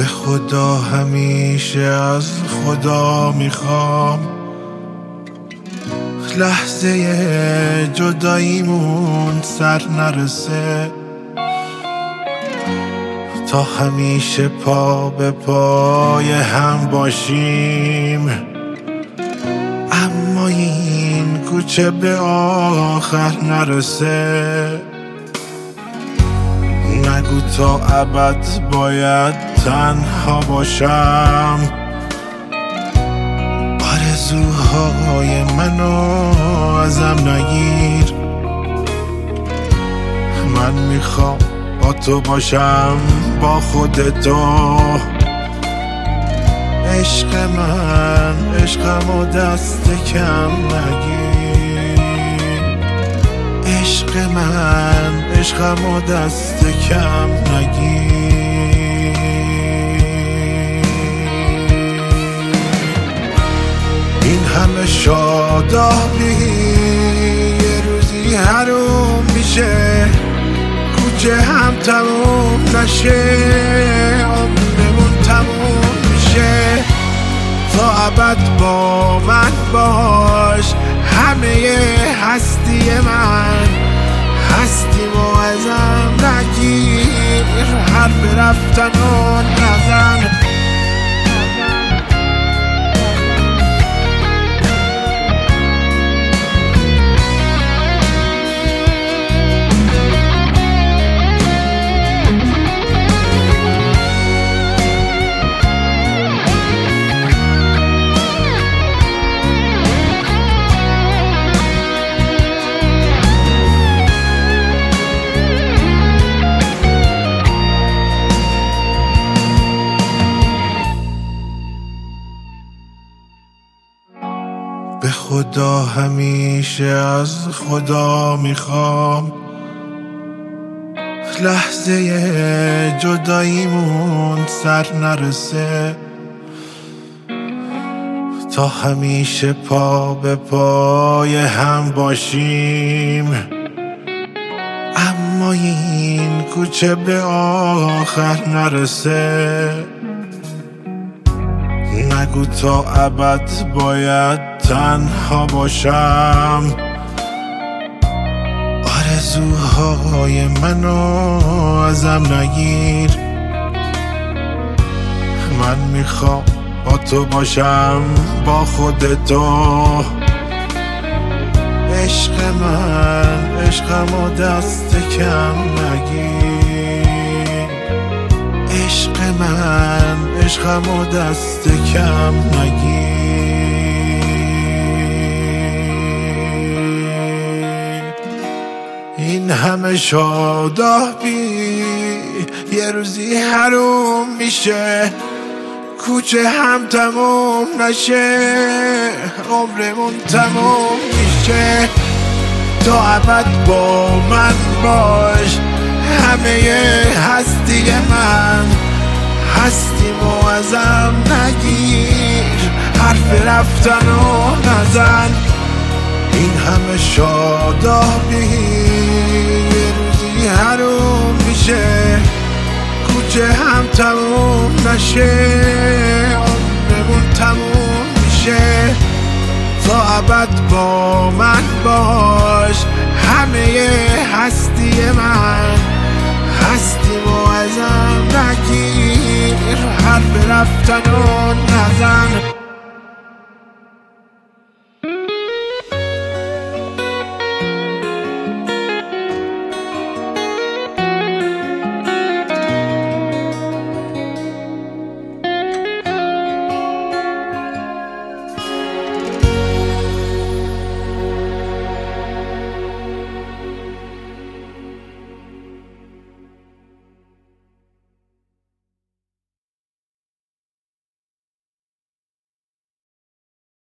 به خدا همیشه از خدا میخوام لحظه جداییمون سر نرسه، تا همیشه پا به پای هم باشیم، اما این کوچه به آخر نرسه. نگو تا ابد باید تنها باشم، آرزوهای منو ازم نگیر. من میخوام با تو باشم، با خودتو. عشق من عشقمو دست کم نگیر، عشق من عشقمو دست کم نگیر. این همه شادابی یه روزی حروم میشه، کوچه هم تموم نشه، عمرمون تموم میشه. تا ابد با من باش، همه هستی من هستیمو ازم نگیر، حرف رفتنو نزن. به خدا همیشه از خدا میخوام لحظه جداییمون سر نرسه، تا همیشه پا به پای هم باشیم، اما این کوچه به آخر نرسه. نگو تا ابد باید تنها باشم، آرزوهای منو ازم نگیر. من میخوام با تو باشم، با خودتو. عشق من عشقمو دست کم نگیر، عشق من عشقمو دست کم نگیر. این همه شادابی یه روزی حروم میشه، کوچه هم تموم نشه، عمرمون تموم میشه. تا ابد با من باش، همه هستی من هستیمو ازم نگیر، حرف رفتنو نزن. این همه شادابی یه روزی حروم میشه، کوچه هم تموم نشه، عمرمون تموم میشه. تا ابد با من باش، همه هستی من هستیمو ازم نگیر، حرف رفتنو نزن.